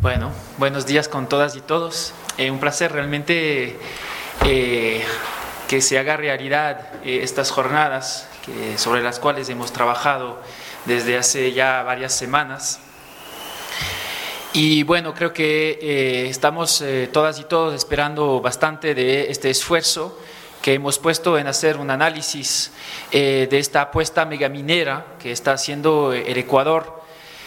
Bueno, buenos días con todas y todos. Un placer realmente que se haga realidad estas jornadas sobre las cuales hemos trabajado desde hace ya varias semanas. Y bueno, creo que estamos todas y todos esperando bastante de este esfuerzo que hemos puesto en hacer un análisis de esta apuesta megaminera que está haciendo el Ecuador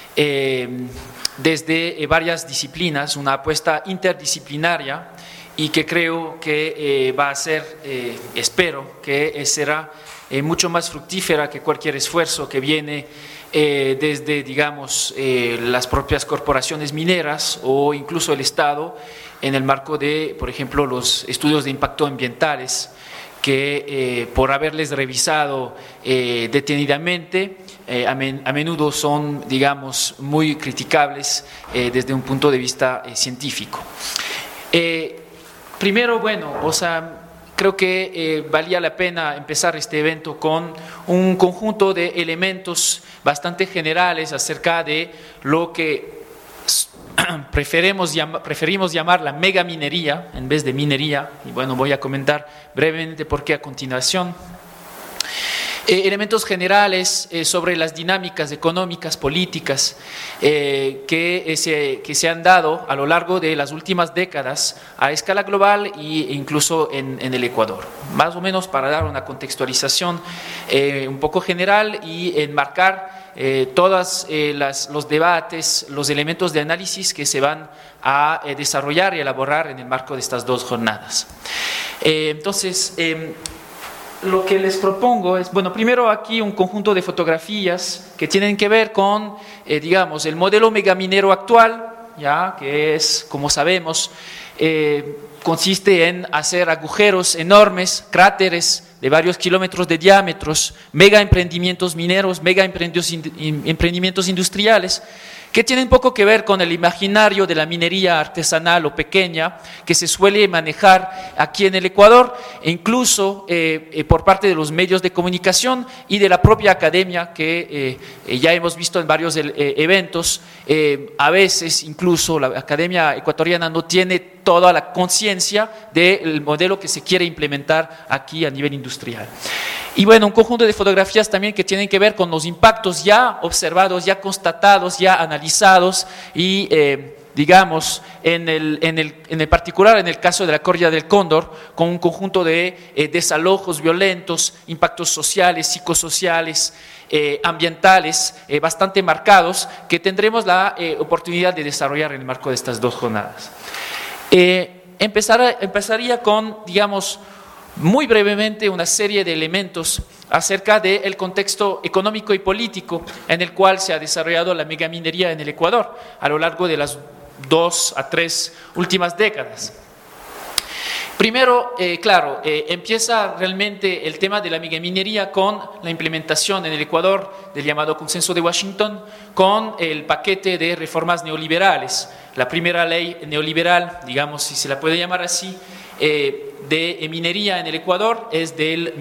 desde varias disciplinas, una apuesta interdisciplinaria y que creo que va a ser, espero que será mucho más fructífera que cualquier esfuerzo que viene desde, digamos, las propias corporaciones mineras o incluso el Estado en el marco de, por ejemplo, los estudios de impacto ambientales que por haberles revisado detenidamente a menudo son, digamos, muy criticables desde un punto de vista científico. Primero, bueno, creo que valía la pena empezar este evento con un conjunto de elementos bastante generales acerca de lo que preferimos llamar la megaminería en vez de minería, y bueno, voy a comentar brevemente por qué a continuación. Elementos generales sobre las dinámicas económicas, políticas que se han dado a lo largo de las últimas décadas a escala global e incluso en el Ecuador. Más o menos para dar una contextualización un poco general y enmarcar todos los debates, los elementos de análisis que se van a desarrollar y elaborar en el marco de estas dos jornadas. Entonces, lo que les propongo es, bueno, primero aquí un conjunto de fotografías que tienen que ver con, digamos, el modelo megaminero actual, ya que es, como sabemos, consiste en hacer agujeros enormes, cráteres de varios kilómetros de diámetros, mega emprendimientos mineros, mega emprendimientos industriales, que tienen poco que ver con el imaginario de la minería artesanal o pequeña que se suele manejar aquí en el Ecuador, e incluso por parte de los medios de comunicación y de la propia academia que ya hemos visto en varios eventos. A veces incluso la academia ecuatoriana no tiene toda la conciencia del modelo que se quiere implementar aquí a nivel industrial. Y bueno, un conjunto de fotografías también que tienen que ver con los impactos ya observados, ya constatados, ya analizados y digamos, en el particular, en el caso de la Corrida del Cóndor, con un conjunto de desalojos violentos, impactos sociales, psicosociales, ambientales bastante marcados que tendremos la oportunidad de desarrollar en el marco de estas dos jornadas. Empezaría con, digamos, muy brevemente una serie de elementos acerca del contexto económico y político en el cual se ha desarrollado la megaminería en el Ecuador a lo largo de las 2 a 3 últimas décadas. Primero, empieza realmente el tema de la megaminería con la implementación en el Ecuador del llamado Consenso de Washington, con el paquete de reformas neoliberales. La primera ley neoliberal, digamos, si se la puede llamar así, de minería en el Ecuador es del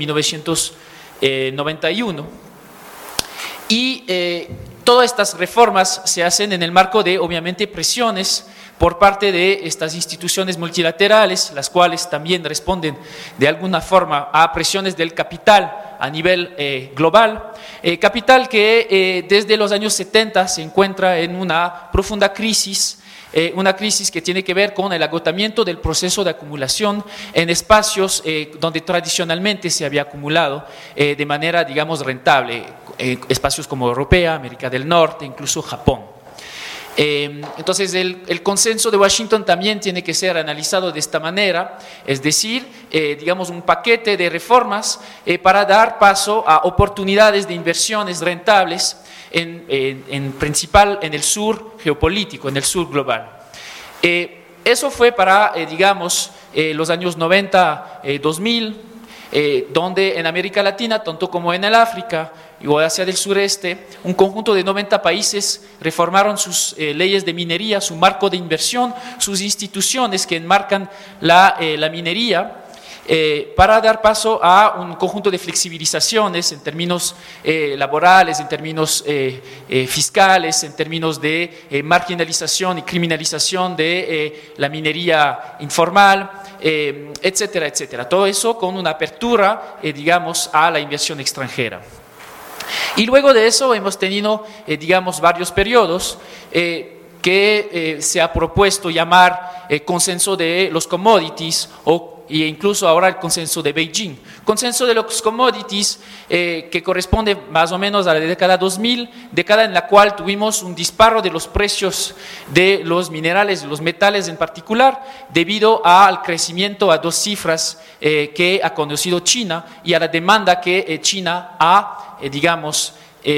1991. Y todas estas reformas se hacen en el marco de, obviamente, presiones por parte de estas instituciones multilaterales, las cuales también responden de alguna forma a presiones del capital a nivel global, capital que desde los años 70 se encuentra en una profunda crisis. Una crisis que tiene que ver con el agotamiento del proceso de acumulación en espacios donde tradicionalmente se había acumulado de manera, digamos, rentable, espacios como Europa, América del Norte, incluso Japón. Entonces el consenso de Washington también tiene que ser analizado de esta manera, es decir, digamos, un paquete de reformas para dar paso a oportunidades de inversiones rentables en principal en el sur geopolítico, en el sur global. Eso fue para, digamos, los años 90, 2000, donde en América Latina, tanto como en el África o Asia del Sureste, un conjunto de 90 países reformaron sus leyes de minería, su marco de inversión, sus instituciones que enmarcan la minería. para dar paso a un conjunto de flexibilizaciones en términos laborales, en términos fiscales, en términos de marginalización y criminalización de la minería informal, etcétera, etcétera. Todo eso con una apertura, digamos, a la inversión extranjera. Y luego de eso hemos tenido, digamos, varios periodos que se ha propuesto llamar consenso de los commodities e incluso ahora el consenso de Beijing. Consenso de los commodities que corresponde más o menos a la década 2000, década en la cual tuvimos un disparo de los precios de los minerales, de los metales en particular, debido al crecimiento a 2 cifras que ha conocido China y a la demanda que China ha, digamos,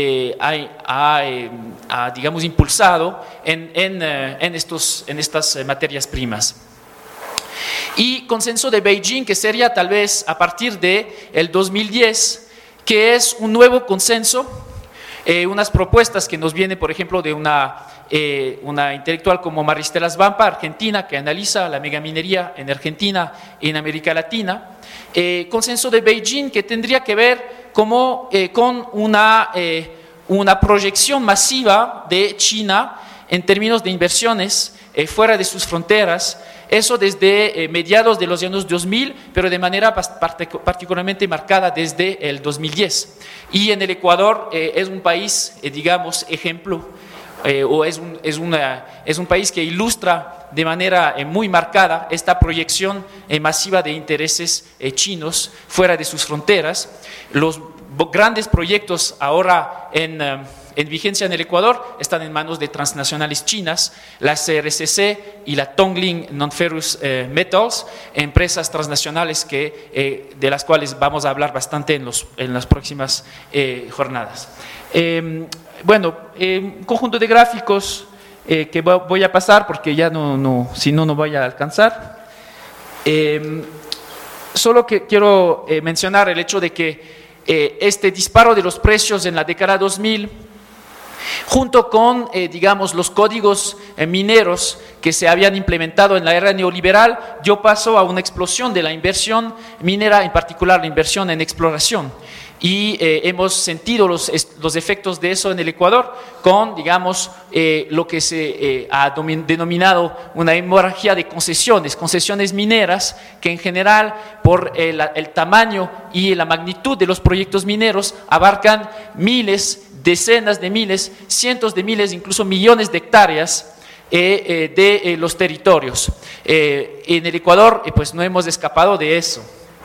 impulsado en estas materias primas. Y consenso de Beijing, que sería tal vez a partir del 2010, que es un nuevo consenso, unas propuestas que nos vienen, por ejemplo, de una intelectual como Maristela Svampa, argentina, que analiza la megaminería en Argentina y en América Latina. Consenso de Beijing, que tendría que ver con una proyección masiva de China en términos de inversiones fuera de sus fronteras, eso desde mediados de los años 2000, pero de manera particularmente marcada desde el 2010. Y en el Ecuador es un país, digamos, ejemplo, es un país que ilustra de manera muy marcada esta proyección masiva de intereses chinos fuera de sus fronteras. Los grandes proyectos ahora en vigencia en el Ecuador están en manos de transnacionales chinas, la CRCC y la Tongling Non-Ferrous Metals, empresas transnacionales de las cuales vamos a hablar bastante en las próximas jornadas. Un conjunto de gráficos que voy a pasar porque ya si no voy a alcanzar. Solo que quiero mencionar el hecho de que este disparo de los precios en la década 2000, junto con, digamos, los códigos mineros que se habían implementado en la era neoliberal, dio paso a una explosión de la inversión minera, en particular la inversión en exploración. Y hemos sentido los efectos de eso en el Ecuador con, digamos, lo que se ha denominado una hemorragia de concesiones mineras, que en general, por el tamaño y la magnitud de los proyectos mineros, abarcan miles, decenas de miles, cientos de miles, incluso millones de hectáreas de los territorios. En el Ecuador, pues no hemos escapado de eso.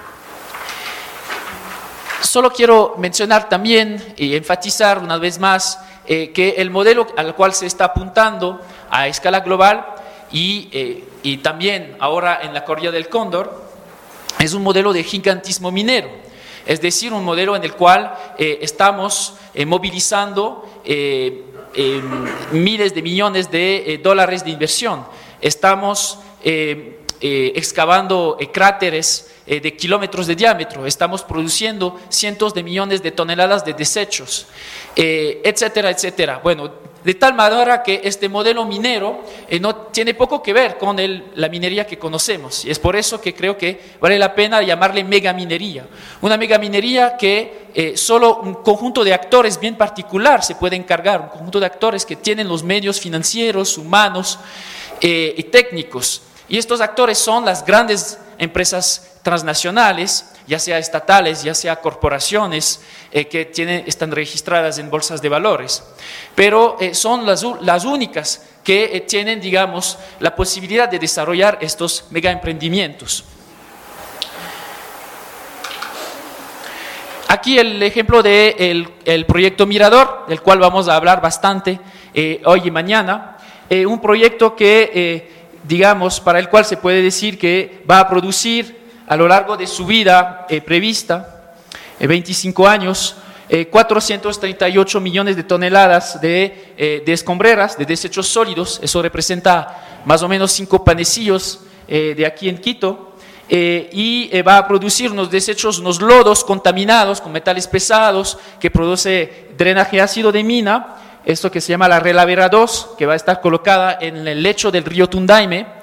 Solo quiero mencionar también y enfatizar una vez más que el modelo al cual se está apuntando a escala global y también ahora en la Corrida del Cóndor es un modelo de gigantismo minero, es decir, un modelo en el cual estamos movilizando miles de millones de dólares de inversión, estamos excavando cráteres de kilómetros de diámetro, estamos produciendo cientos de millones de toneladas de desechos, etcétera, etcétera. Bueno, de tal manera que este modelo minero no tiene poco que ver con la minería que conocemos, y es por eso que creo que vale la pena llamarle megaminería. Una megaminería que solo un conjunto de actores bien particular se puede encargar, un conjunto de actores que tienen los medios financieros, humanos y técnicos. Y estos actores son las grandes empresas transnacionales, ya sea estatales, ya sea corporaciones que están registradas en bolsas de valores, pero son las únicas que tienen, digamos, la posibilidad de desarrollar estos megaemprendimientos. Aquí el ejemplo del proyecto Mirador, del cual vamos a hablar bastante hoy y mañana, un proyecto que digamos, para el cual se puede decir que va a producir a lo largo de su vida prevista, 25 años, 438 millones de toneladas de escombreras, de desechos sólidos. Eso representa más o menos 5 panecillos de aquí en Quito, y va a producir unos desechos, unos lodos contaminados con metales pesados, que produce drenaje ácido de mina, esto que se llama la Relavera 2, que va a estar colocada en el lecho del río Tundaime,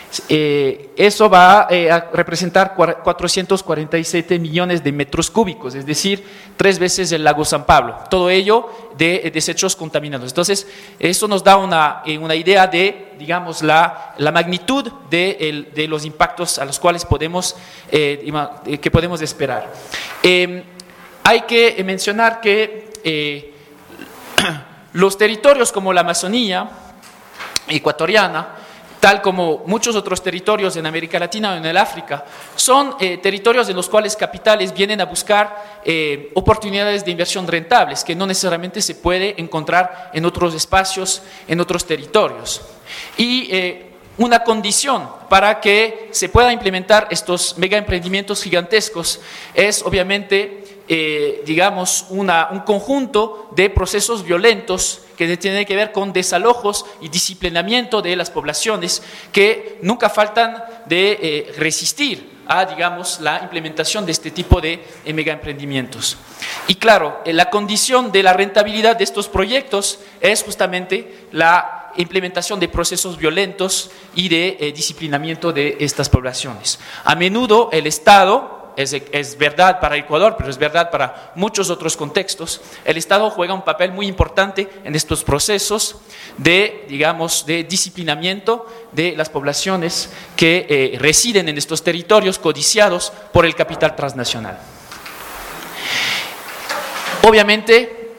Eso va a representar 447 millones de metros cúbicos, es decir, 3 veces el lago San Pablo. Todo ello de desechos contaminados. Entonces, eso nos da una idea de, digamos, la magnitud de los impactos a los cuales podemos esperar. Hay que mencionar que los territorios como la Amazonía ecuatoriana, tal como muchos otros territorios en América Latina o en el África, son territorios en los cuales capitales vienen a buscar oportunidades de inversión rentables, que no necesariamente se puede encontrar en otros espacios, en otros territorios. Y una condición para que se pueda implementar estos megaemprendimientos gigantescos es obviamente, digamos, un conjunto de procesos violentos que tienen que ver con desalojos y disciplinamiento de las poblaciones que nunca faltan de resistir a, digamos, la implementación de este tipo de megaemprendimientos. Y claro, la condición de la rentabilidad de estos proyectos es justamente la implementación de procesos violentos y de disciplinamiento de estas poblaciones. A menudo el Estado, es verdad para Ecuador, pero es verdad para muchos otros contextos, el Estado juega un papel muy importante en estos procesos de, digamos, de disciplinamiento de las poblaciones que residen en estos territorios codiciados por el capital transnacional. Obviamente,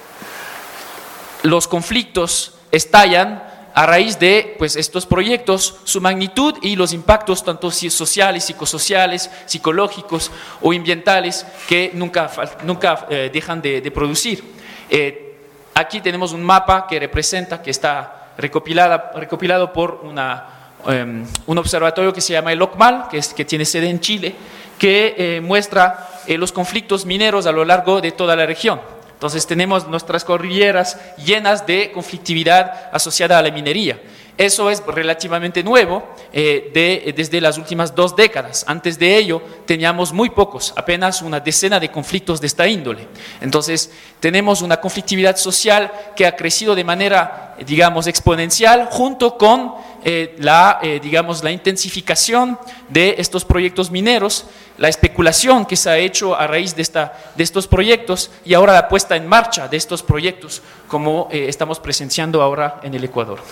los conflictos estallan a raíz de estos proyectos, su magnitud y los impactos tanto sociales, psicosociales, psicológicos o ambientales que nunca dejan de producir. Aquí tenemos un mapa que representa, que está recopilado por un observatorio que se llama el OCMAL, que tiene sede en Chile, que muestra los conflictos mineros a lo largo de toda la región. Entonces tenemos nuestras cordilleras llenas de conflictividad asociada a la minería. Eso es relativamente nuevo desde las últimas 2 décadas. Antes de ello teníamos muy pocos, apenas una decena de conflictos de esta índole. Entonces tenemos una conflictividad social que ha crecido de manera, digamos, exponencial junto con la intensificación de estos proyectos mineros, la especulación que se ha hecho a raíz de estos proyectos y ahora la puesta en marcha de estos proyectos como estamos presenciando ahora en el Ecuador.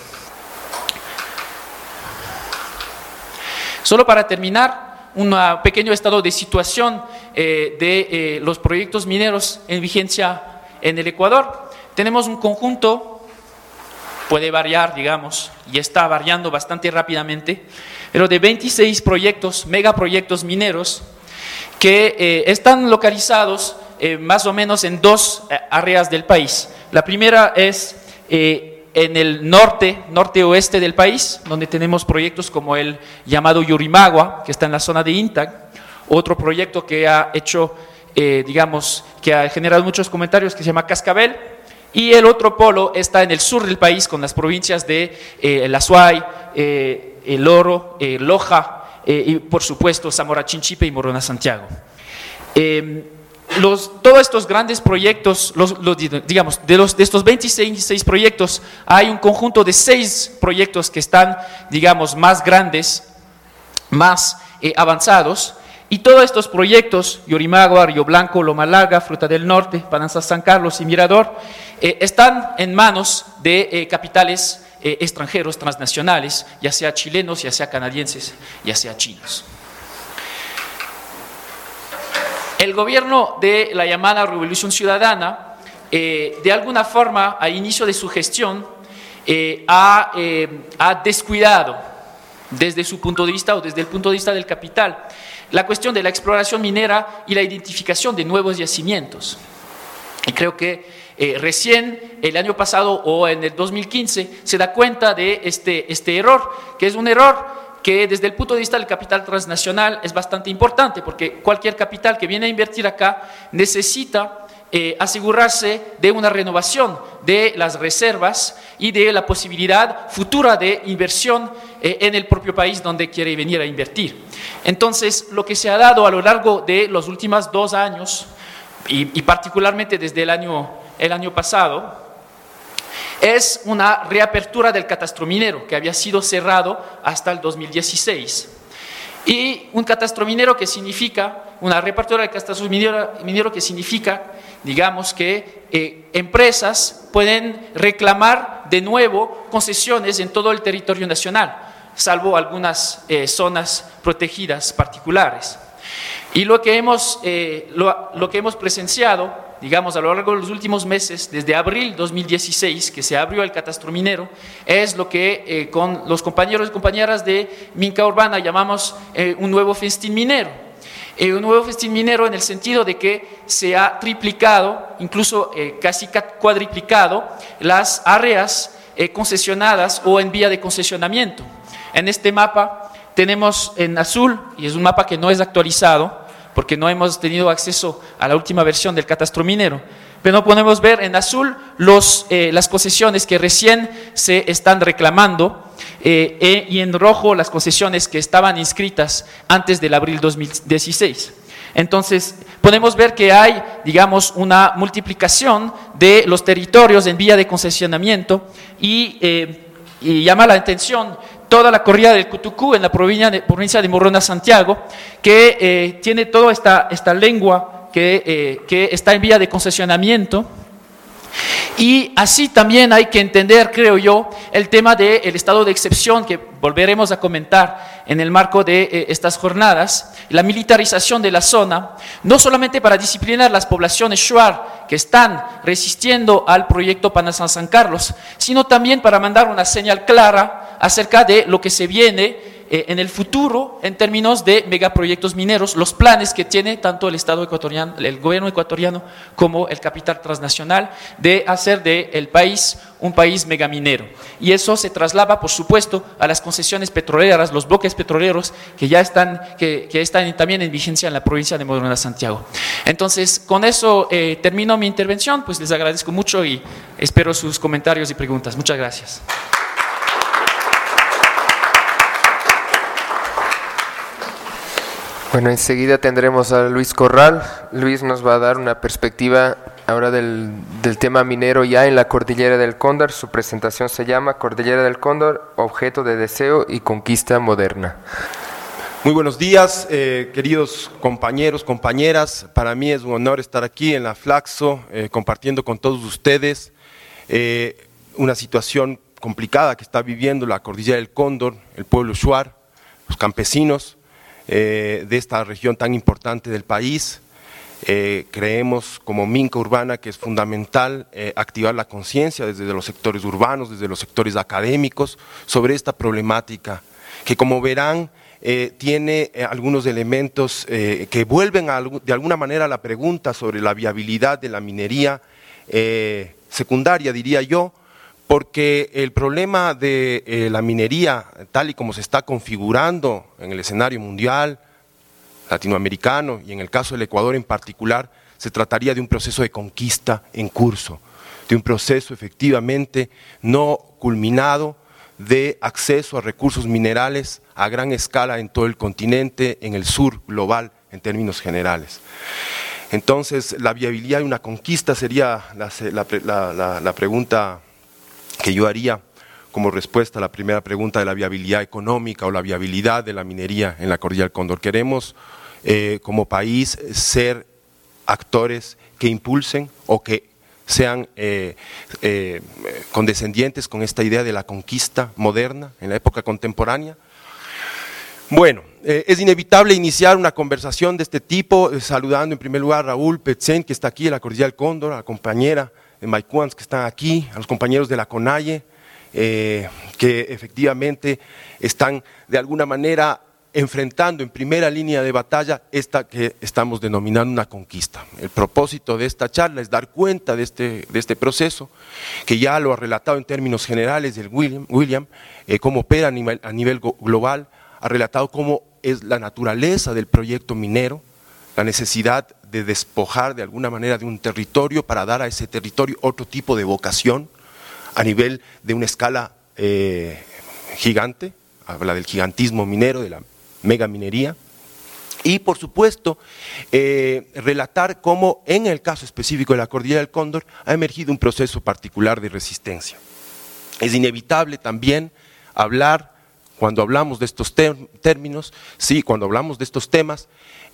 Solo para terminar, un pequeño estado de situación de los proyectos mineros en vigencia en el Ecuador. Tenemos un conjunto, puede variar, digamos, y está variando bastante rápidamente, pero de 26 proyectos, megaproyectos mineros, que están localizados más o menos en 2 áreas del país. La primera es en el norte-oeste del país, donde tenemos proyectos como el llamado Yurimagua, que está en la zona de Intag, otro proyecto que ha hecho, que ha generado muchos comentarios, que se llama Cascabel, y el otro polo está en el sur del país, con las provincias de el Azuay, el Oro, Loja, y por supuesto Zamora Chinchipe y Morona Santiago. Todos estos grandes proyectos, de estos 26 proyectos, hay un conjunto de 6 proyectos que están, digamos, más grandes, más avanzados, y todos estos proyectos, Yurimagua, Río Blanco, Loma Larga, Fruta del Norte, Pananzas San Carlos y Mirador, están en manos de capitales extranjeros, transnacionales, ya sea chilenos, ya sea canadienses, ya sea chinos. El gobierno de la llamada Revolución Ciudadana, de alguna forma, al inicio de su gestión, ha descuidado, desde su punto de vista o desde el punto de vista del capital, la cuestión de la exploración minera y la identificación de nuevos yacimientos. Y creo que recién el año pasado o en el 2015 se da cuenta de este error, que es un error que desde el punto de vista del capital transnacional es bastante importante, porque cualquier capital que viene a invertir acá necesita asegurarse de una renovación de las reservas y de la posibilidad futura de inversión en el propio país donde quiere venir a invertir. Entonces, lo que se ha dado a lo largo de los últimos 2 años, y particularmente desde el año pasado, es una reapertura del catastro minero que había sido cerrado hasta el 2016. Y un catastro minero que significa, una reapertura del catastro minero que significa, digamos, que empresas pueden reclamar de nuevo concesiones en todo el territorio nacional, salvo algunas zonas protegidas particulares. Y lo que hemos presenciado, digamos, a lo largo de los últimos meses, desde abril 2016, que se abrió el catastro minero, es lo que con los compañeros y compañeras de Minca Urbana llamamos un nuevo festín minero. Un nuevo festín minero en el sentido de que se ha triplicado, incluso casi cuadriplicado, las áreas concesionadas o en vía de concesionamiento. En este mapa tenemos en azul, y es un mapa que no es actualizado, porque no hemos tenido acceso a la última versión del catastro minero, pero podemos ver en azul las concesiones que recién se están reclamando y en rojo las concesiones que estaban inscritas antes del abril 2016. Entonces, podemos ver que hay, digamos, una multiplicación de los territorios en vía de concesionamiento y llama la atención toda la corrida del Cutucú en la provincia de Morona, Santiago, que tiene toda esta lengua que está en vía de concesionamiento. Y así también hay que entender, creo yo, el tema del estado de excepción, que volveremos a comentar en el marco de estas jornadas, la militarización de la zona, no solamente para disciplinar las poblaciones shuar que están resistiendo al proyecto Panazán San Carlos, sino también para mandar una señal clara acerca de lo que se viene en el futuro en términos de megaproyectos mineros, los planes que tiene tanto el Estado ecuatoriano, el gobierno ecuatoriano, como el capital transnacional, de hacer del país un país megaminero. Y eso se traslada, por supuesto, a las concesiones petroleras, los bloques petroleros que ya están, que están también en vigencia en la provincia de Morona, Santiago. Entonces, con eso termino mi intervención, pues les agradezco mucho y espero sus comentarios y preguntas. Muchas gracias. Bueno, enseguida tendremos a Luis Corral. Luis nos va a dar una perspectiva ahora del tema minero ya en la Cordillera del Cóndor. Su presentación se llama Cordillera del Cóndor, objeto de deseo y conquista moderna. Muy buenos días, queridos compañeros, compañeras. Para mí es un honor estar aquí en la Flaxo, compartiendo con todos ustedes una situación complicada que está viviendo la Cordillera del Cóndor, el pueblo shuar, los campesinos de esta región tan importante del país. Creemos como Minca Urbana que es fundamental activar la conciencia desde los sectores urbanos, desde los sectores académicos, sobre esta problemática, que como verán tiene algunos elementos que vuelven de alguna manera a la pregunta sobre la viabilidad de la minería secundaria, diría yo, porque el problema de la minería, tal y como se está configurando en el escenario mundial, latinoamericano y en el caso del Ecuador en particular, se trataría de un proceso de conquista en curso, de un proceso efectivamente no culminado de acceso a recursos minerales a gran escala en todo el continente, en el sur global en términos generales. Entonces, la viabilidad de una conquista sería la pregunta que yo haría como respuesta a la primera pregunta de la viabilidad económica o la viabilidad de la minería en la Cordillera del Cóndor. Queremos como país ser actores que impulsen o que sean condescendientes con esta idea de la conquista moderna en la época contemporánea. Bueno, es inevitable iniciar una conversación de este tipo saludando en primer lugar a Raúl Petzen, que está aquí en la Cordillera del Cóndor, a la compañera de Maicuans que están aquí, a los compañeros de la CONAIE, que efectivamente están de alguna manera enfrentando en primera línea de batalla esta que estamos denominando una conquista. El propósito de esta charla es dar cuenta de este proceso, que ya lo ha relatado en términos generales el William, cómo opera a nivel global, ha relatado cómo es la naturaleza del proyecto minero, la necesidad de despojar de alguna manera de un territorio para dar a ese territorio otro tipo de vocación a nivel de una escala gigante, habla del gigantismo minero, de la megaminería, Y, por supuesto, relatar cómo, en el caso específico de la Cordillera del Cóndor, ha emergido un proceso particular de resistencia. Es inevitable también hablar, cuando hablamos de estos términos, sí, cuando hablamos de estos temas,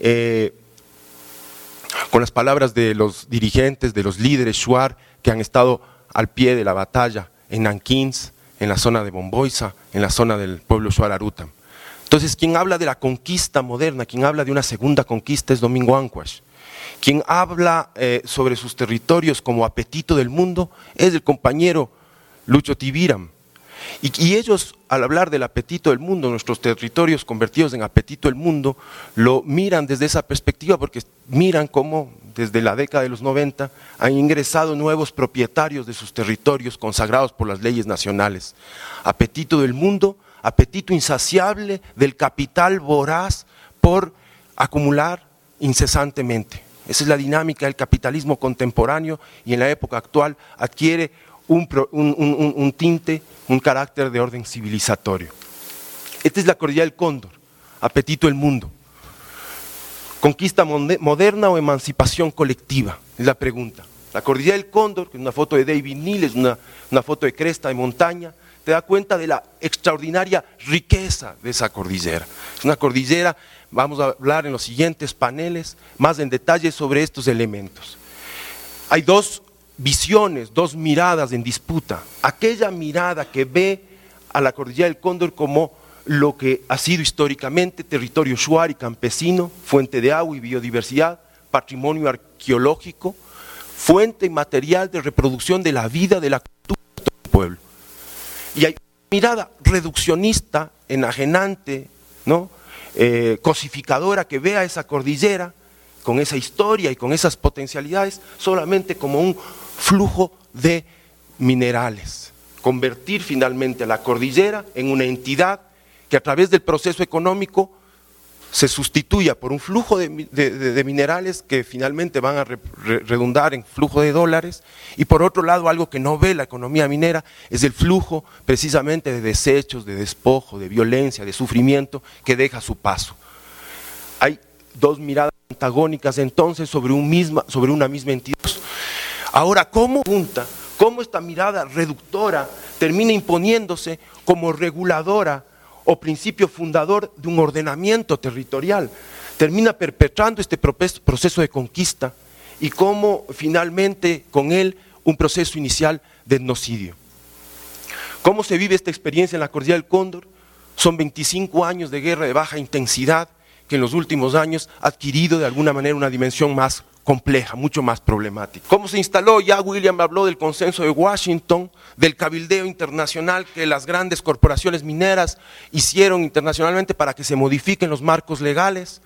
con las palabras de los dirigentes, de los líderes shuar, que han estado al pie de la batalla en Nankín, en la zona de Bomboiza, en la zona del pueblo shuar Arutam. Entonces, quien habla de la conquista moderna, quien habla de una segunda conquista es Domingo Ancuash. Quien habla sobre sus territorios como apetito del mundo es el compañero Lucho Tibiram. Y ellos, al hablar del apetito del mundo, nuestros territorios convertidos en apetito del mundo, lo miran desde esa perspectiva, porque miran cómo desde la década de los 90 han ingresado nuevos propietarios de sus territorios consagrados por las leyes nacionales. Apetito del mundo, apetito insaciable del capital voraz por acumular incesantemente. Esa es la dinámica del capitalismo contemporáneo y en la época actual adquiere un tinte, un carácter de orden civilizatorio. Esta es la Cordillera del Cóndor, apetito del mundo. ¿Conquista moderna o emancipación colectiva? Es la pregunta. La Cordillera del Cóndor, que es una foto de David Neal, es una foto de cresta de montaña, te da cuenta de la extraordinaria riqueza de esa cordillera. Es una cordillera, vamos a hablar en los siguientes paneles, más en detalle sobre estos elementos. Hay dos visiones, dos miradas en disputa. Aquella mirada que ve a la Cordillera del Cóndor como lo que ha sido históricamente territorio shuar y campesino, fuente de agua y biodiversidad, patrimonio arqueológico, fuente material de reproducción de la vida, de la cultura de todo el pueblo. Y hay una mirada reduccionista, enajenante, ¿no? Cosificadora, que ve a esa cordillera con esa historia y con esas potencialidades solamente como un flujo de minerales. Convertir finalmente a la cordillera en una entidad que a través del proceso económico se sustituya por un flujo de minerales que finalmente van a redundar en flujo de dólares, y por otro lado algo que no ve la economía minera es el flujo precisamente de desechos, de despojo, de violencia, de sufrimiento que deja a su paso. Hay dos miradas antagónicas entonces sobre una misma entidad. Ahora, ¿cómo esta mirada reductora termina imponiéndose como reguladora o principio fundador de un ordenamiento territorial? Termina perpetrando este proceso de conquista y cómo finalmente con él un proceso inicial de etnocidio. ¿Cómo se vive esta experiencia en la Cordillera del Cóndor? Son 25 años de guerra de baja intensidad que en los últimos años ha adquirido de alguna manera una dimensión más compleja, mucho más problemática. ¿Cómo se instaló? Ya William habló del consenso de Washington, del cabildeo internacional que las grandes corporaciones mineras hicieron internacionalmente para que se modifiquen los marcos legales,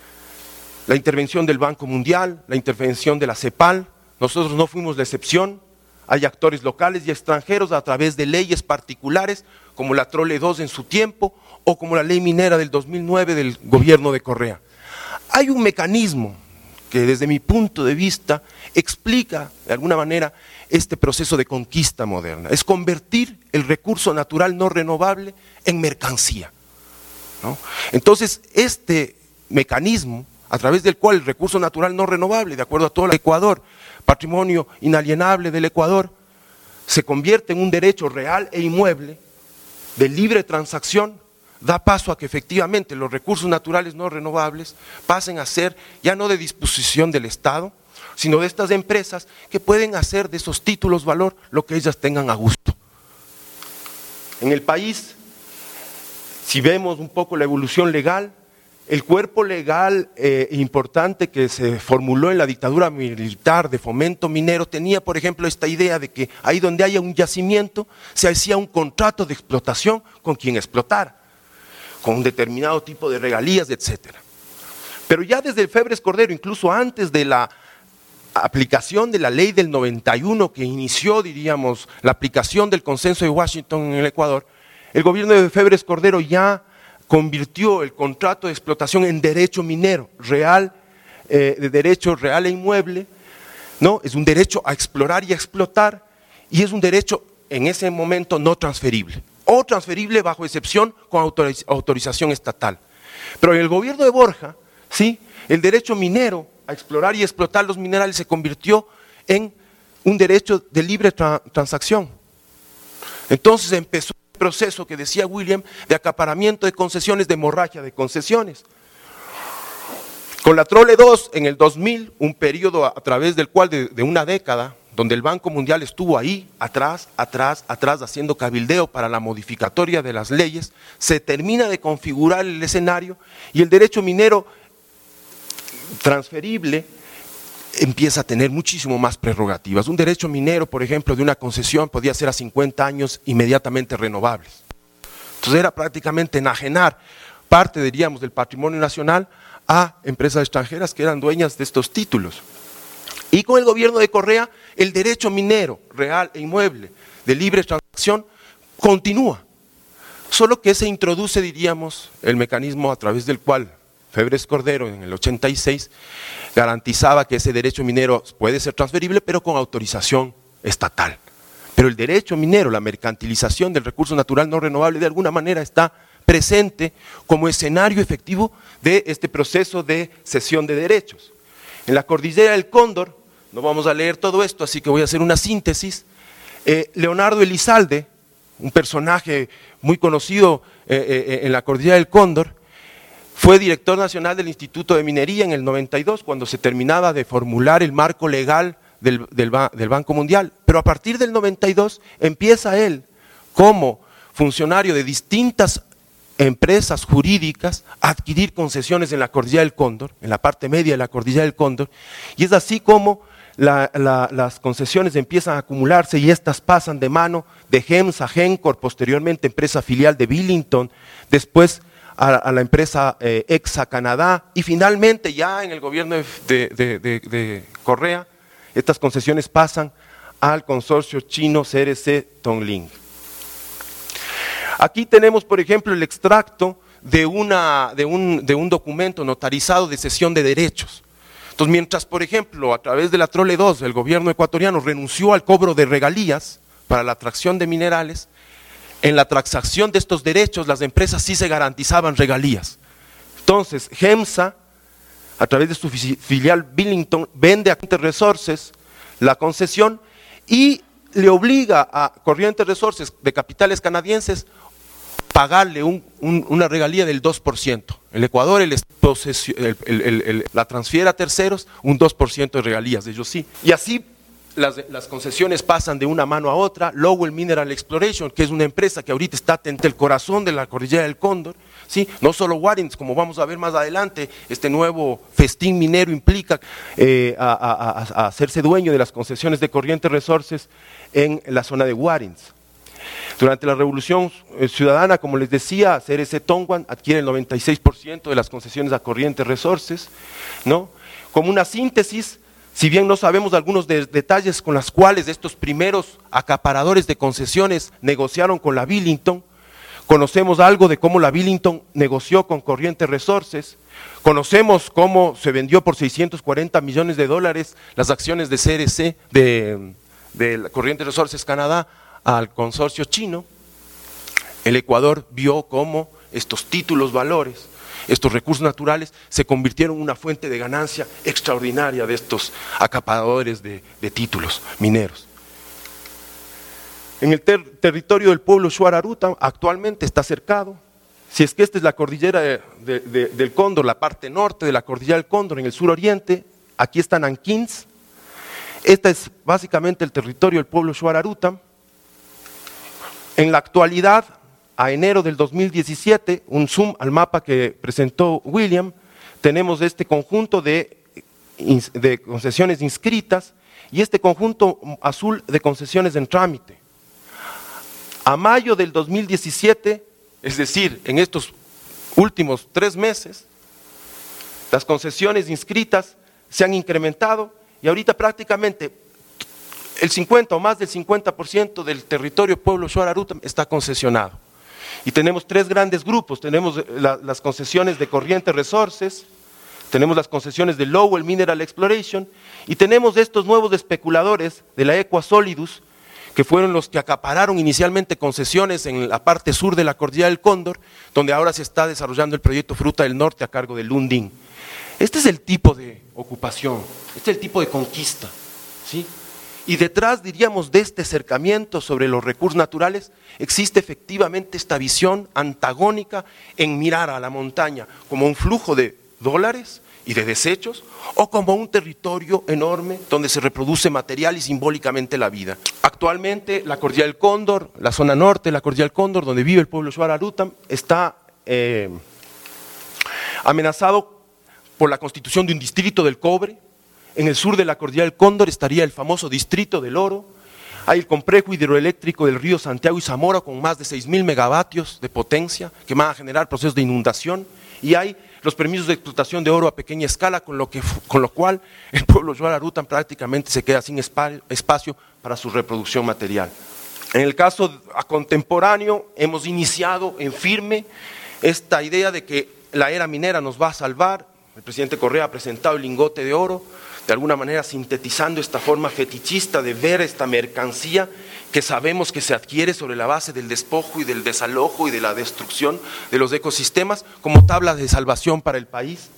la intervención del Banco Mundial, la intervención de la CEPAL. Nosotros no fuimos la excepción. Hay actores locales y extranjeros a través de leyes particulares, como la Trole 2 en su tiempo, o como la ley minera del 2009 del gobierno de Correa. Hay un mecanismo que desde mi punto de vista explica de alguna manera este proceso de conquista moderna. Es convertir el recurso natural no renovable en mercancía, ¿no? Entonces, este mecanismo, a través del cual el recurso natural no renovable, de acuerdo a todo el Ecuador, patrimonio inalienable del Ecuador, se convierte en un derecho real e inmueble de libre transacción, da paso a que efectivamente los recursos naturales no renovables pasen a ser ya no de disposición del Estado, sino de estas empresas que pueden hacer de esos títulos valor lo que ellas tengan a gusto. En el país, si vemos un poco la evolución legal, el cuerpo legal importante que se formuló en la dictadura militar de fomento minero tenía, por ejemplo, esta idea de que ahí donde haya un yacimiento se hacía un contrato de explotación con quien explotara, con un determinado tipo de regalías, etc. Pero ya desde el Febres Cordero, incluso antes de la aplicación de la ley del 91 que inició, diríamos, la aplicación del consenso de Washington en el Ecuador, el gobierno de Febres Cordero ya convirtió el contrato de explotación en derecho minero, real, de derecho real e inmueble, ¿no? Es un derecho a explorar y a explotar, y es un derecho en ese momento no transferible, o transferible bajo excepción con autorización estatal. Pero en el gobierno de Borja ¿sí? El derecho minero a explorar y explotar los minerales se convirtió en un derecho de libre transacción. Entonces empezó el proceso que decía William de acaparamiento de concesiones, de hemorragia de concesiones. Con la Trole 2 en el 2000, un periodo a través del cual de una década, donde el Banco Mundial estuvo ahí, atrás, haciendo cabildeo para la modificatoria de las leyes, se termina de configurar el escenario y el derecho minero transferible empieza a tener muchísimo más prerrogativas. Un derecho minero, por ejemplo, de una concesión podía ser a 50 años inmediatamente renovables. Entonces era prácticamente enajenar parte, diríamos, del patrimonio nacional a empresas extranjeras que eran dueñas de estos títulos. Y con el gobierno de Correa, el derecho minero real e inmueble de libre transacción continúa, solo que se introduce, diríamos, el mecanismo a través del cual Febres Cordero en el 86 garantizaba que ese derecho minero puede ser transferible, pero con autorización estatal. Pero el derecho minero, la mercantilización del recurso natural no renovable, de alguna manera está presente como escenario efectivo de este proceso de cesión de derechos. En la cordillera del Cóndor, no vamos a leer todo esto, así que voy a hacer una síntesis. Leonardo Elizalde, un personaje muy conocido en la cordillera del Cóndor, fue director nacional del Instituto de Minería en el 92, cuando se terminaba de formular el marco legal del Banco Mundial. Pero a partir del 92 empieza él, como funcionario de distintas empresas jurídicas, a adquirir concesiones en la cordillera del Cóndor, en la parte media de la cordillera del Cóndor, y es así como las concesiones empiezan a acumularse y estas pasan de mano de GEMS a Gencor, posteriormente empresa filial de Billington, después a la empresa Exa Canadá, y finalmente ya en el gobierno de Correa, estas concesiones pasan al consorcio chino CRC Tongling. Aquí tenemos, por ejemplo, el extracto de un documento notarizado de cesión de derechos. Entonces, mientras, por ejemplo, a través de la Trole 2, el gobierno ecuatoriano renunció al cobro de regalías para la extracción de minerales, en la transacción de estos derechos las empresas sí se garantizaban regalías. Entonces, GEMSA, a través de su filial Billington, vende a Corrientes Resources la concesión y le obliga a Corrientes Resources de capitales canadienses pagarle una regalía del 2%. El Ecuador la transfiere a terceros, un 2% de regalías, ellos sí. Y así las concesiones pasan de una mano a otra. Lowell Mineral Exploration, que es una empresa que ahorita está en el corazón de la cordillera del Cóndor, ¿sí? No solo Warrens, como vamos a ver más adelante, este nuevo festín minero implica a hacerse dueño de las concesiones de Corrientes Resources en la zona de Warrens. Durante la Revolución Ciudadana, como les decía, CRC Tongwan adquiere el 96% de las concesiones a Corrientes Resources, ¿no? Como una síntesis, si bien no sabemos algunos detalles con los cuales estos primeros acaparadores de concesiones negociaron con la Billington, conocemos algo de cómo la Billington negoció con Corrientes Resources, conocemos cómo se vendió por $640 millones las acciones de CRC, de Corrientes Resources Canadá, al consorcio chino. El Ecuador vio cómo estos títulos valores, estos recursos naturales, se convirtieron en una fuente de ganancia extraordinaria de estos acaparadores de títulos mineros. En el territorio del pueblo Shuar-Aruta actualmente está cercado. Si es que esta es la cordillera del Cóndor, la parte norte de la cordillera del Cóndor, en el suroriente, aquí está Nankins. Esta es básicamente el territorio del pueblo Shuar-Aruta. En la actualidad, a enero del 2017, un zoom al mapa que presentó William, tenemos este conjunto de concesiones inscritas y este conjunto azul de concesiones en trámite. A mayo del 2017, es decir, en estos últimos 3 meses, las concesiones inscritas se han incrementado y ahorita prácticamente el 50 o más del 50% del territorio pueblo Shuar-Aruta está concesionado. Y tenemos 3 grandes grupos, tenemos las concesiones de Corrientes Resources, tenemos las concesiones de Lowell Mineral Exploration y tenemos estos nuevos especuladores de la Equasolidus, que fueron los que acapararon inicialmente concesiones en la parte sur de la cordillera del Cóndor, donde ahora se está desarrollando el proyecto Fruta del Norte a cargo de Lundin Este es el tipo de ocupación, este es el tipo de conquista, ¿sí? Y detrás, diríamos, de este acercamiento sobre los recursos naturales, existe efectivamente esta visión antagónica en mirar a la montaña como un flujo de dólares y de desechos, o como un territorio enorme donde se reproduce material y simbólicamente la vida. Actualmente la Cordillera del Cóndor, la zona norte de la Cordillera del Cóndor, donde vive el pueblo Shuar Arutam, está amenazado por la constitución de un distrito del cobre. En el sur de la Cordillera del Cóndor estaría el famoso distrito del oro. Hay el complejo hidroeléctrico del río Santiago y Zamora con más de 6.000 megavatios de potencia que van a generar procesos de inundación. Y hay los permisos de explotación de oro a pequeña escala, con lo cual el pueblo Shuar Arutam prácticamente se queda sin espacio para su reproducción material. En el caso contemporáneo hemos iniciado en firme esta idea de que la era minera nos va a salvar. El presidente Correa ha presentado el lingote de oro, de alguna manera sintetizando esta forma fetichista de ver esta mercancía que sabemos que se adquiere sobre la base del despojo y del desalojo y de la destrucción de los ecosistemas como tabla de salvación para el país.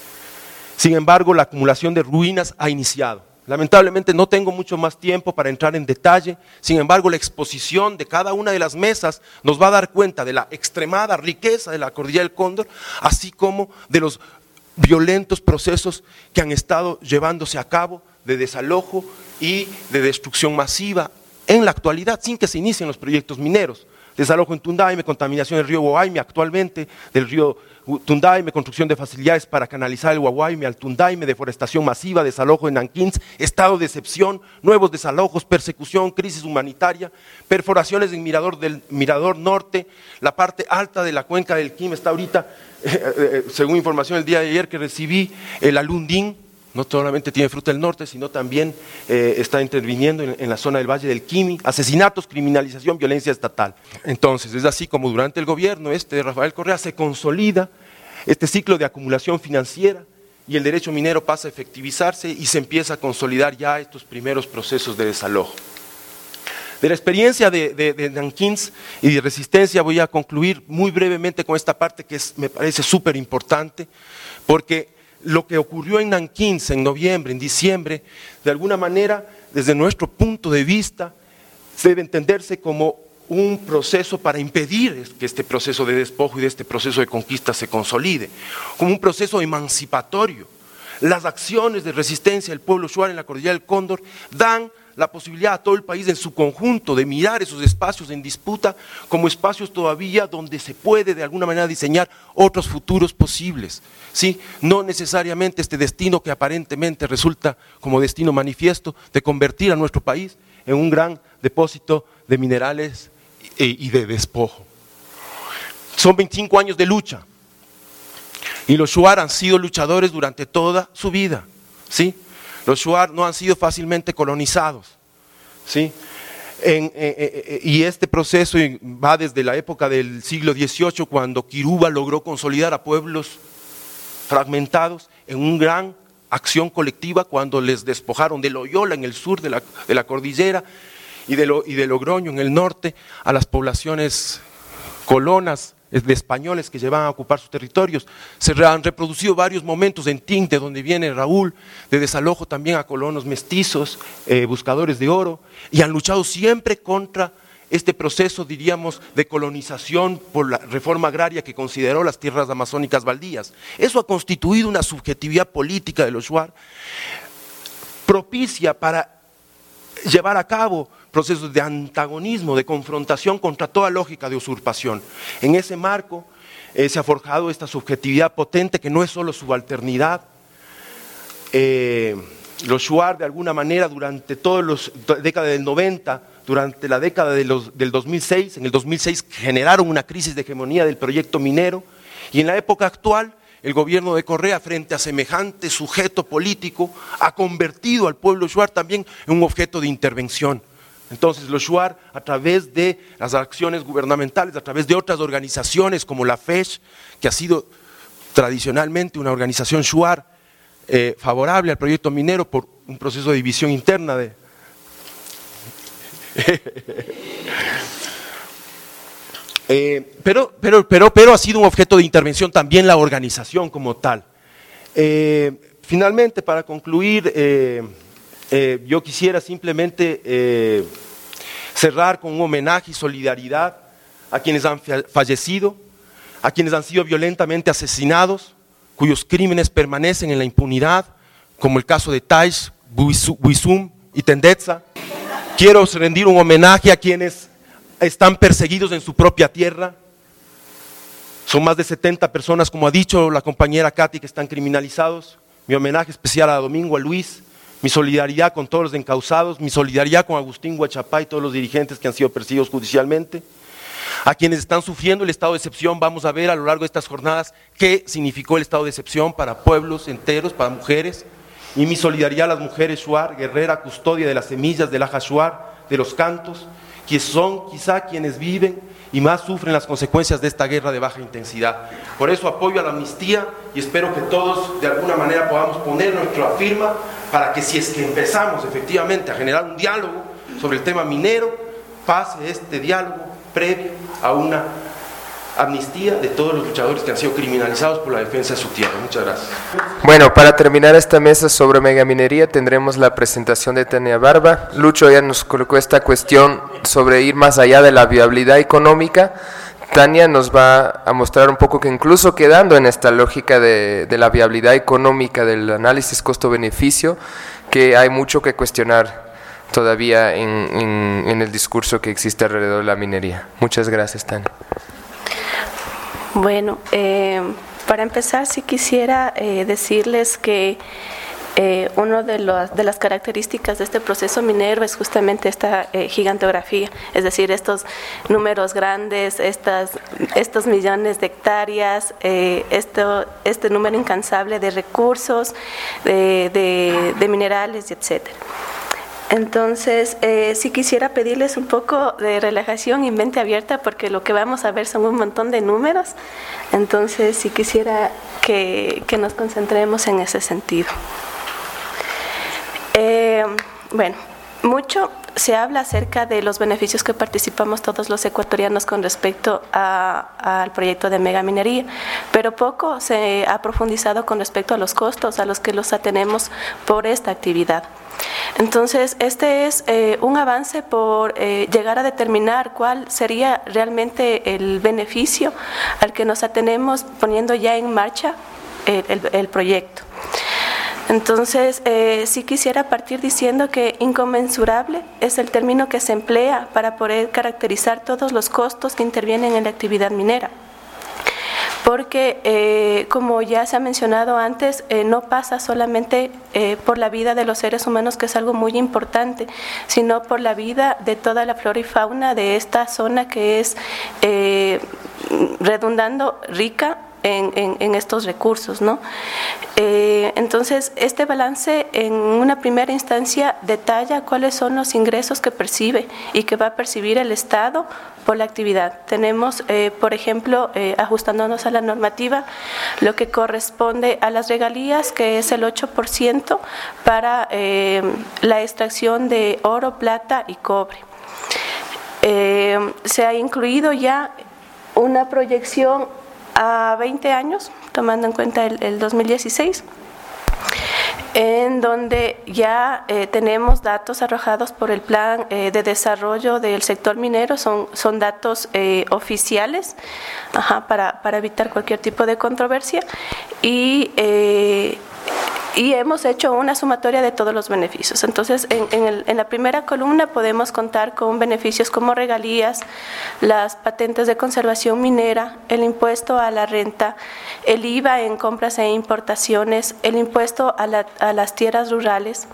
Sin embargo, la acumulación de ruinas ha iniciado. Lamentablemente no tengo mucho más tiempo para entrar en detalle, sin embargo la exposición de cada una de las mesas nos va a dar cuenta de la extremada riqueza de la Cordillera del Cóndor, así como de los violentos procesos que han estado llevándose a cabo de desalojo y de destrucción masiva en la actualidad, sin que se inicien los proyectos mineros. Desalojo en Tundaime, contaminación del río Guaguayme actualmente, del río Tundaime, construcción de facilidades para canalizar el Guaguayme al Tundaime, deforestación masiva, desalojo en Nankins, estado de excepción, nuevos desalojos, persecución, crisis humanitaria, perforaciones en Mirador Norte, la parte alta de la cuenca del Quim está ahorita, según información el día de ayer que recibí, el Alundín, no solamente tiene fruta del norte, sino también está interviniendo en la zona del Valle del Quimi, asesinatos, criminalización, violencia estatal. Entonces, es así como durante el gobierno de Rafael Correa se consolida este ciclo de acumulación financiera y el derecho minero pasa a efectivizarse y se empieza a consolidar ya estos primeros procesos de desalojo. De la experiencia de Nankins y de resistencia voy a concluir muy brevemente con esta parte que me parece súper importante, porque lo que ocurrió en Nankins en noviembre, en diciembre, de alguna manera, desde nuestro punto de vista, debe entenderse como un proceso para impedir que este proceso de despojo y de este proceso de conquista se consolide, como un proceso emancipatorio. Las acciones de resistencia del pueblo Shuar en la Cordillera del Cóndor dan la posibilidad a todo el país en su conjunto de mirar esos espacios en disputa como espacios todavía donde se puede de alguna manera diseñar otros futuros posibles, ¿sí? No necesariamente este destino que aparentemente resulta como destino manifiesto de convertir a nuestro país en un gran depósito de minerales y de despojo. Son 25 años de lucha y los Shuar han sido luchadores durante toda su vida, ¿sí? Los Shuar no han sido fácilmente colonizados, ¿sí? Y este proceso va desde la época del siglo XVIII, cuando Quiruba logró consolidar a pueblos fragmentados en una gran acción colectiva, cuando les despojaron de Loyola en el sur de la cordillera y de Logroño en el norte a las poblaciones colonas de españoles que llevaban a ocupar sus territorios. Se han reproducido varios momentos en Tinte, donde viene Raúl, de desalojo también a colonos mestizos, buscadores de oro, y han luchado siempre contra este proceso, diríamos, de colonización por la reforma agraria que consideró las tierras amazónicas baldías. Eso ha constituido una subjetividad política de los Shuar propicia para llevar a cabo procesos de antagonismo, de confrontación contra toda lógica de usurpación. En ese marco se ha forjado esta subjetividad potente que no es solo subalternidad. Los Shuar de alguna manera durante toda la década del 90, durante la década del 2006, en el 2006 generaron una crisis de hegemonía del proyecto minero y en la época actual el gobierno de Correa frente a semejante sujeto político ha convertido al pueblo Shuar también en un objeto de intervención. Entonces los Shuar, a través de las acciones gubernamentales, a través de otras organizaciones como la FESH, que ha sido tradicionalmente una organización Shuar favorable al proyecto minero por un proceso de división interna pero ha sido un objeto de intervención también la organización como tal. Finalmente, para concluir, yo quisiera simplemente cerrar con un homenaje y solidaridad a quienes han fallecido, a quienes han sido violentamente asesinados, cuyos crímenes permanecen en la impunidad, como el caso de Taish, Buizum y Tendetza. Quiero rendir un homenaje a quienes están perseguidos en su propia tierra. Son más de 70 personas, como ha dicho la compañera Katy, que están criminalizados. Mi homenaje especial a Domingo, a Luis, mi solidaridad con todos los encausados, mi solidaridad con Agustín Huachapá y todos los dirigentes que han sido perseguidos judicialmente. A quienes están sufriendo el estado de excepción, vamos a ver a lo largo de estas jornadas qué significó el estado de excepción para pueblos enteros, para mujeres. Y mi solidaridad a las mujeres Shuar, guerrera, custodia de las semillas del Aja Shuar, de los cantos, que son quizá quienes viven y más sufren las consecuencias de esta guerra de baja intensidad. Por eso apoyo a la amnistía y espero que todos de alguna manera podamos poner nuestra firma para que, si es que empezamos efectivamente a generar un diálogo sobre el tema minero, pase este diálogo previo a una amnistía de todos los luchadores que han sido criminalizados por la defensa de su tierra. Muchas gracias. Bueno, para terminar esta mesa sobre megaminería tendremos la presentación de Tania Barba. Lucho ya nos colocó esta cuestión sobre ir más allá de la viabilidad económica. Tania nos va a mostrar un poco que incluso quedando en esta lógica de la viabilidad económica, del análisis costo-beneficio, que hay mucho que cuestionar todavía en el discurso que existe alrededor de la minería. Muchas gracias, Tania. Bueno, para empezar sí quisiera decirles que una de las características de este proceso minero es justamente esta gigantografía, es decir, estos números grandes, estos millones de hectáreas, este número incansable de recursos, de minerales, etcétera. Entonces, sí quisiera pedirles un poco de relajación y mente abierta, porque lo que vamos a ver son un montón de números. Entonces, sí quisiera que nos concentremos en ese sentido. Bueno, mucho se habla acerca de los beneficios que participamos todos los ecuatorianos con respecto al proyecto de megaminería, pero poco se ha profundizado con respecto a los costos a los que los atenemos por esta actividad. Entonces, este es un avance por llegar a determinar cuál sería realmente el beneficio al que nos atenemos poniendo ya en marcha el proyecto. Entonces, sí quisiera partir diciendo que inconmensurable es el término que se emplea para poder caracterizar todos los costos que intervienen en la actividad minera. Porque, como ya se ha mencionado antes, no pasa solamente por la vida de los seres humanos, que es algo muy importante, sino por la vida de toda la flora y fauna de esta zona que es, redundando, rica en estos recursos, ¿no? Entonces, este balance en una primera instancia detalla cuáles son los ingresos que percibe y que va a percibir el Estado por la actividad. Tenemos, por ejemplo, ajustándonos a la normativa, lo que corresponde a las regalías, que es el 8% para la extracción de oro, plata y cobre. Se ha incluido ya una proyección a 20 años, tomando en cuenta el 2016, en donde ya tenemos datos arrojados por el Plan de Desarrollo del Sector Minero, son datos oficiales, para evitar cualquier tipo de controversia, y hemos hecho una sumatoria de todos los beneficios. Entonces, en la primera columna podemos contar con beneficios como regalías, las patentes de conservación minera, el impuesto a la renta, el IVA en compras e importaciones, el impuesto a las tierras rurales,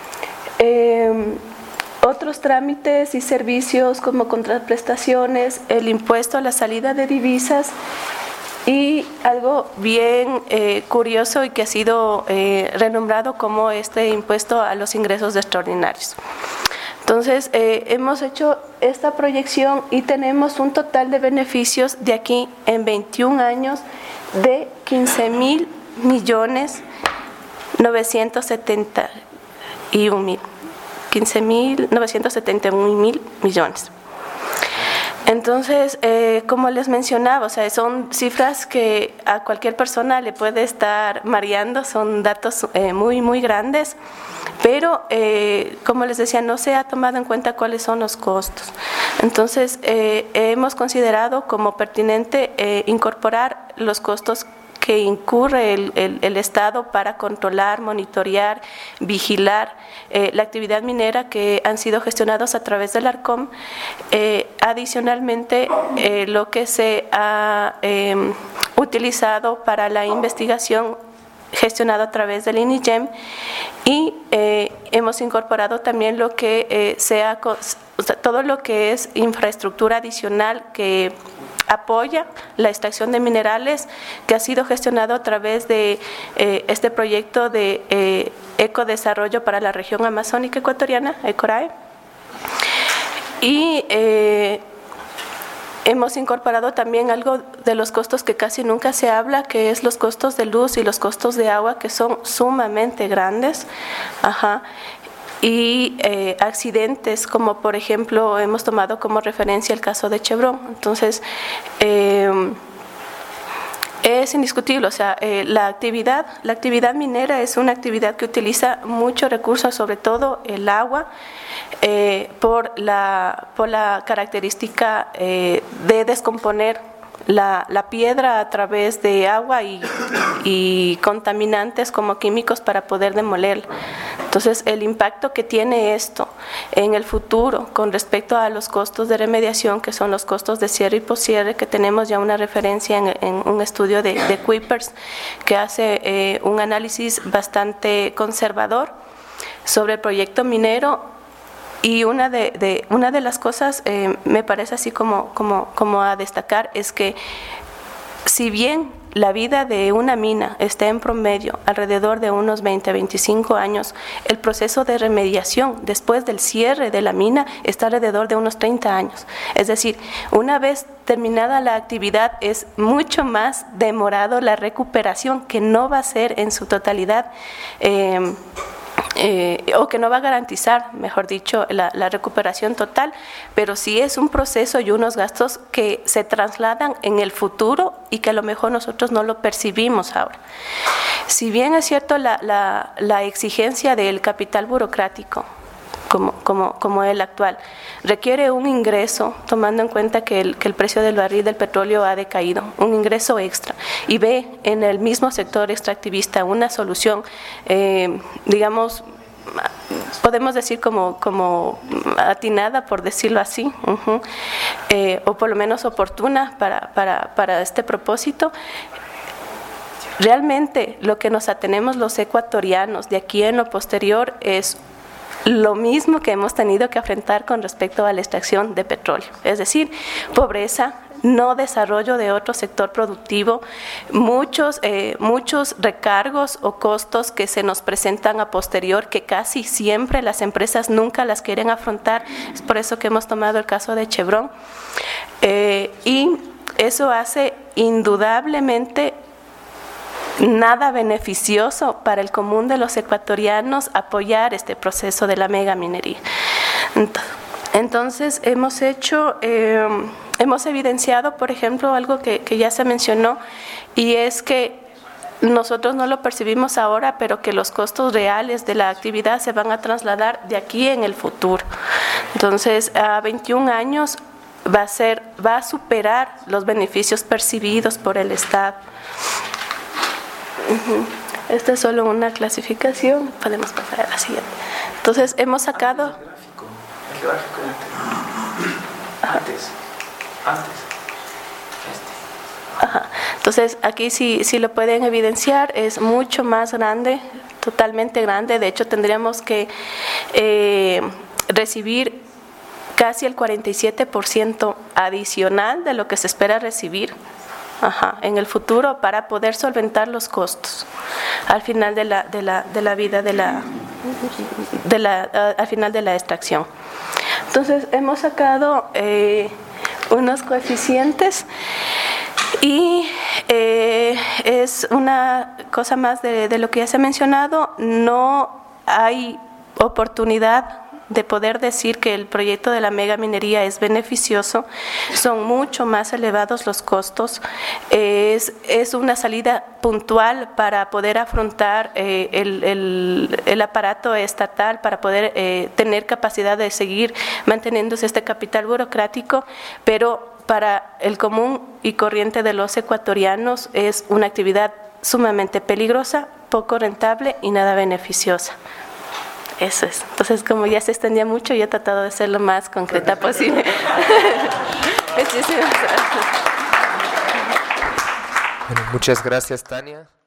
otros trámites y servicios como contraprestaciones, el impuesto a la salida de divisas, y algo bien curioso y que ha sido renombrado como este impuesto a los ingresos extraordinarios. Entonces, hemos hecho esta proyección y tenemos un total de beneficios de aquí en 21 años de 15.971.000 millones. Entonces, como les mencionaba, o sea, son cifras que a cualquier persona le puede estar mareando, son datos muy, muy grandes, pero como les decía, no se ha tomado en cuenta cuáles son los costos. Entonces, hemos considerado como pertinente incorporar los costos que incurre el Estado para controlar, monitorear, vigilar la actividad minera que han sido gestionados a través del ARCOM. Adicionalmente, lo que se ha utilizado para la investigación gestionado a través del INIGEM, y hemos incorporado también lo que todo lo que es infraestructura adicional que apoya la extracción de minerales, que ha sido gestionado a través de este proyecto de ecodesarrollo para la región amazónica ecuatoriana, ECORAE. Y hemos incorporado también algo de los costos que casi nunca se habla, que es los costos de luz y los costos de agua, que son sumamente grandes. Y accidentes, como por ejemplo hemos tomado como referencia el caso de Chevron. Entonces, es indiscutible, o sea, la actividad minera es una actividad que utiliza muchos recursos, sobre todo el agua, por la característica de descomponer la piedra a través de agua y contaminantes como químicos para poder demolerla. Entonces, el impacto que tiene esto en el futuro con respecto a los costos de remediación, que son los costos de cierre y poscierre, que tenemos ya una referencia en un estudio de Kuipers, que hace un análisis bastante conservador sobre el proyecto minero. Y una de las cosas, me parece así como a destacar, es que si bien la vida de una mina está en promedio alrededor de unos 20 a 25 años, el proceso de remediación después del cierre de la mina está alrededor de unos 30 años. Es decir, una vez terminada la actividad es mucho más demorado la recuperación, que no va a ser en su totalidad o que no va a garantizar, mejor dicho, la recuperación total, pero sí es un proceso y unos gastos que se trasladan en el futuro y que a lo mejor nosotros no lo percibimos ahora. Si bien es cierto la exigencia del capital burocrático, como el actual, requiere un ingreso, tomando en cuenta que el precio del barril del petróleo ha decaído, un ingreso extra, y ve en el mismo sector extractivista una solución, digamos, podemos decir como atinada, por decirlo así, o por lo menos oportuna para este propósito. Realmente lo que nos atenemos los ecuatorianos de aquí en lo posterior es lo mismo que hemos tenido que afrontar con respecto a la extracción de petróleo, es decir, pobreza, no desarrollo de otro sector productivo, muchos recargos o costos que se nos presentan a posterior, que casi siempre las empresas nunca las quieren afrontar. Es por eso que hemos tomado el caso de Chevron, y eso hace indudablemente nada beneficioso para el común de los ecuatorianos apoyar este proceso de la megaminería. Entonces hemos evidenciado, por ejemplo, algo que ya se mencionó, y es que nosotros no lo percibimos ahora, pero que los costos reales de la actividad se van a trasladar de aquí en el futuro. Entonces, a 21 años va a superar los beneficios percibidos por el Estado. Esta es solo una clasificación, podemos pasar a la siguiente. Entonces, hemos sacado... El gráfico antes. Ajá. Entonces, aquí si lo pueden evidenciar, es mucho más grande, totalmente grande. De hecho, tendríamos que recibir casi el 47% adicional de lo que se espera recibir en el futuro para poder solventar los costos al final de la vida al final de la extracción. Entonces hemos sacado unos coeficientes, y es una cosa más de lo que ya se ha mencionado. No hay oportunidad de poder decir que el proyecto de la megaminería es beneficioso, son mucho más elevados los costos, es una salida puntual para poder afrontar el aparato estatal, para poder tener capacidad de seguir manteniéndose este capital burocrático, pero para el común y corriente de los ecuatorianos es una actividad sumamente peligrosa, poco rentable y nada beneficiosa. Eso es. Entonces, como ya se extendía mucho, yo he tratado de ser lo más concreta posible. Bueno, muchas gracias, Tania.